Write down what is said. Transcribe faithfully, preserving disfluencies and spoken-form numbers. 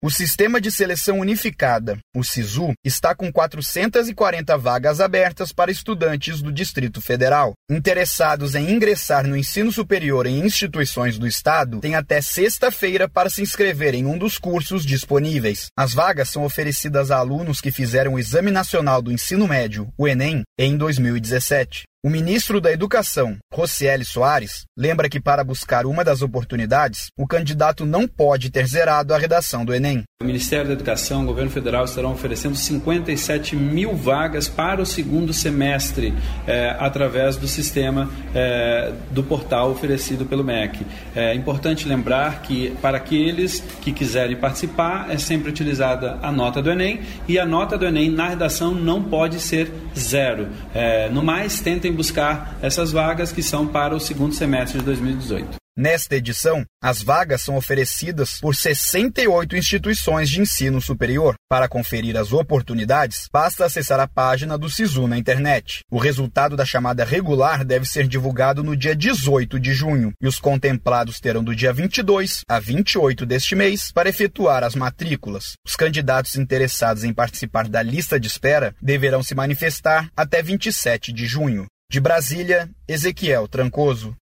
O Sistema de Seleção Unificada, o SISU, está com quatrocentas e quarenta vagas abertas para estudantes do Distrito Federal. Interessados em ingressar no ensino superior em instituições do Estado têm até sexta-feira para se inscrever em um dos cursos disponíveis. As vagas são oferecidas a alunos que fizeram o Exame Nacional do Ensino Médio, o Enem, em dois mil e dezessete. O ministro da Educação, Rocieli Soares, lembra que para buscar uma das oportunidades, o candidato não pode ter zerado a redação do Enem. O Ministério da Educação, o Governo Federal estarão oferecendo cinquenta e sete mil vagas para o segundo semestre, eh, através do sistema eh, do portal oferecido pelo M E C. É importante lembrar que para aqueles que quiserem participar, é sempre utilizada a nota do Enem, e a nota do Enem na redação não pode ser zero. Eh, no mais, tentem buscar essas vagas que são para o segundo semestre de dois mil e dezoito. Nesta edição, as vagas são oferecidas por sessenta e oito instituições de ensino superior. Para conferir as oportunidades, basta acessar a página do SISU na internet. O resultado da chamada regular deve ser divulgado no dia dezoito de junho, e os contemplados terão do dia vinte e dois a vinte e oito deste mês para efetuar as matrículas. Os candidatos interessados em participar da lista de espera deverão se manifestar até vinte e sete de junho. De Brasília, Ezequiel Trancoso.